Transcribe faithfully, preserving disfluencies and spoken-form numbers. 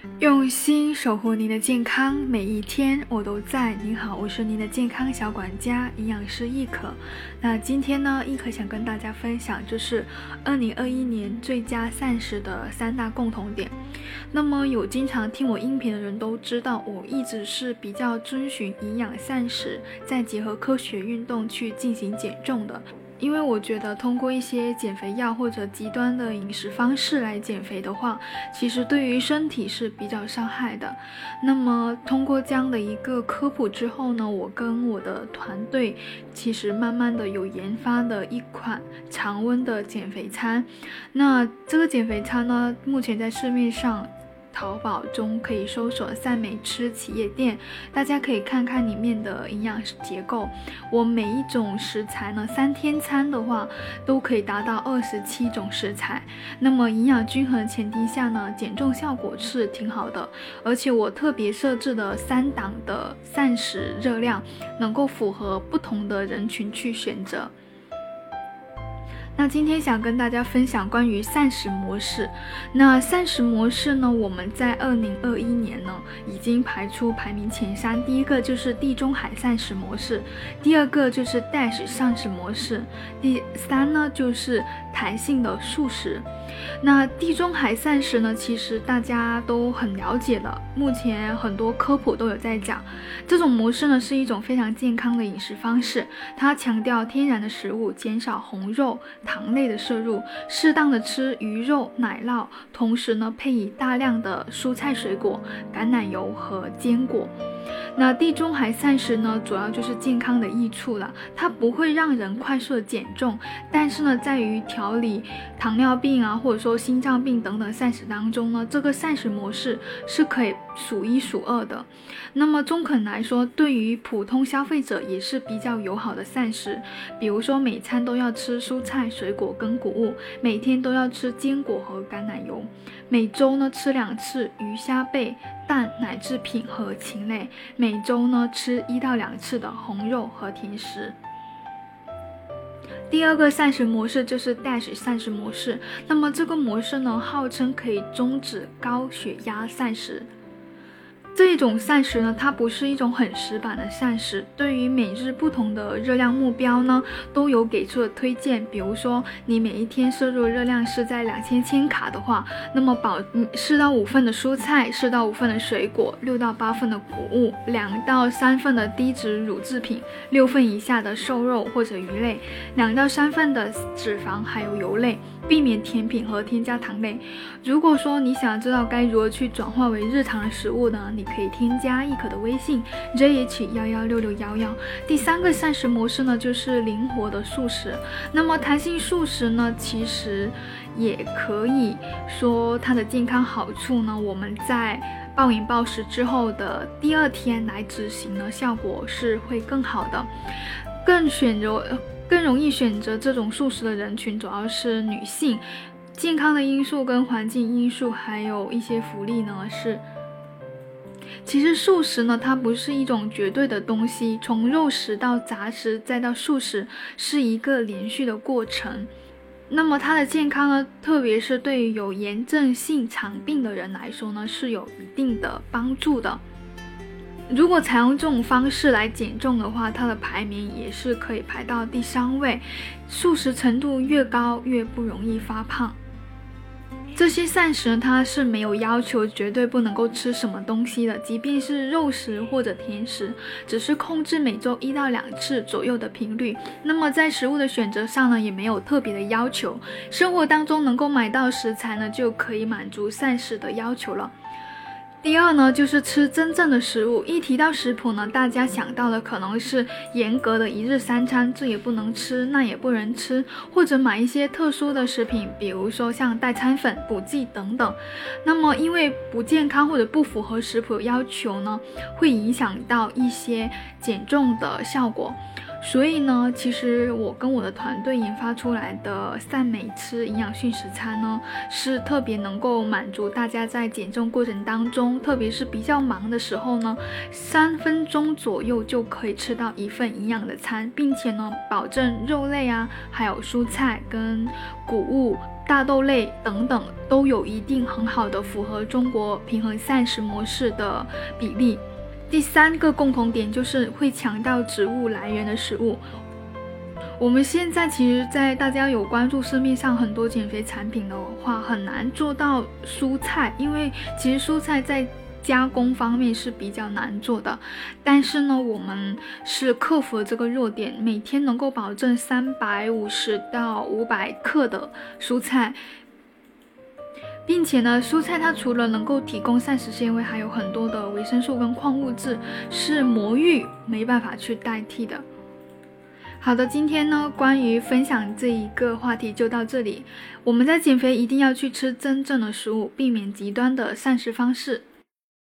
用心守护您的健康，每一天我都在。您好，我是您的健康小管家营养师易可。那今天呢，易可想跟大家分享就是二零二一年最佳膳食的三大共同点。那么有经常听我音频的人都知道，我一直是比较遵循营养膳食，再结合科学运动去进行减重的。因为我觉得通过一些减肥药或者极端的饮食方式来减肥的话，其实对于身体是比较伤害的。那么通过这样的一个科普之后呢，我跟我的团队其实慢慢的有研发的一款常温的减肥餐。那这个减肥餐呢，目前在市面上淘宝中可以搜索善美吃企业店，大家可以看看里面的营养结构。我每一种食材呢，三天餐的话都可以达到二十七种食材，那么营养均衡的前提下呢，减重效果是挺好的。而且我特别设置的三档的膳食热量，能够符合不同的人群去选择。那今天想跟大家分享关于膳食模式。那膳食模式呢，我们在二零二一年呢已经排出排名前三，第一个就是地中海膳食模式，第二个就是 D A S H 膳食模式，第三呢就是弹性的素食。那地中海膳食呢，其实大家都很了解了，目前很多科普都有在讲。这种模式呢是一种非常健康的饮食方式，它强调天然的食物，减少红肉糖类的摄入，适当的吃鱼肉奶酪，同时呢配以大量的蔬菜水果、橄榄油和坚果。那地中海膳食呢，主要就是健康的益处了，它不会让人快速的减重，但是呢在于调理糖尿病啊或者说心脏病等等膳食当中呢，这个膳食模式是可以数一数二的。那么中肯来说，对于普通消费者也是比较友好的膳食，比如说每餐都要吃蔬菜水果跟谷物，每天都要吃坚果和橄榄油，每周呢吃两次鱼虾贝蛋奶制品和禽类，每周呢吃一到两次的红肉和甜食。第二个膳食模式就是 D A S H 膳食模式，那么这个模式呢，号称可以终止高血压膳食。这一种膳食呢，它不是一种很死板的膳食，对于每日不同的热量目标呢，都有给出的推荐。比如说你每一天摄入热量是在两千千卡的话，那么保四到五份的蔬菜，四到五份的水果，六到八份的谷物，两到三份的低脂乳制品，六份以下的瘦肉或者鱼类，两到三份的脂肪还有油类，避免甜品和添加糖类。如果说你想知道该如何去转化为日常的食物呢，你可以添加易可的微信 J H 一一六六一一。第三个膳食模式呢，就是灵活的素食。那么弹性素食呢，其实也可以说它的健康好处呢，我们在暴饮暴食之后的第二天来执行呢，效果是会更好的。更选择更容易选择这种素食的人群主要是女性，健康的因素跟环境因素还有一些福利呢是其实素食呢，它不是一种绝对的东西，从肉食到杂食再到素食是一个连续的过程。那么它的健康呢，特别是对于有炎症性肠病的人来说呢，是有一定的帮助的。如果采用这种方式来减重的话，它的排名也是可以排到第三位。素食程度越高，越不容易发胖。这些膳食它是没有要求绝对不能够吃什么东西的，即便是肉食或者甜食，只是控制每周一到两次左右的频率。那么在食物的选择上呢，也没有特别的要求，生活当中能够买到食材呢，就可以满足膳食的要求了。第二呢，就是吃真正的食物。一提到食谱呢，大家想到的可能是严格的一日三餐，这也不能吃，那也不能吃，或者买一些特殊的食品，比如说像代餐粉、补剂等等。那么因为不健康或者不符合食谱要求呢，会影响到一些减重的效果。所以呢，其实我跟我的团队研发出来的善美吃营养训食餐呢，是特别能够满足大家在减重过程当中，特别是比较忙的时候呢，三分钟左右就可以吃到一份营养的餐，并且呢，保证肉类啊，还有蔬菜跟谷物大豆类等等都有一定很好的符合中国平衡膳食模式的比例。第三个共同点就是会强调植物来源的食物。我们现在其实在大家有关注市面上很多减肥产品的话，很难做到蔬菜，因为其实蔬菜在加工方面是比较难做的。但是呢，我们是克服了这个弱点，每天能够保证三百五十到五百克的蔬菜，并且呢，蔬菜它除了能够提供膳食纤维，还有很多的维生素跟矿物质，是魔芋没办法去代替的。好的，今天呢，关于分享这一个话题就到这里。我们在减肥一定要去吃真正的食物，避免极端的膳食方式。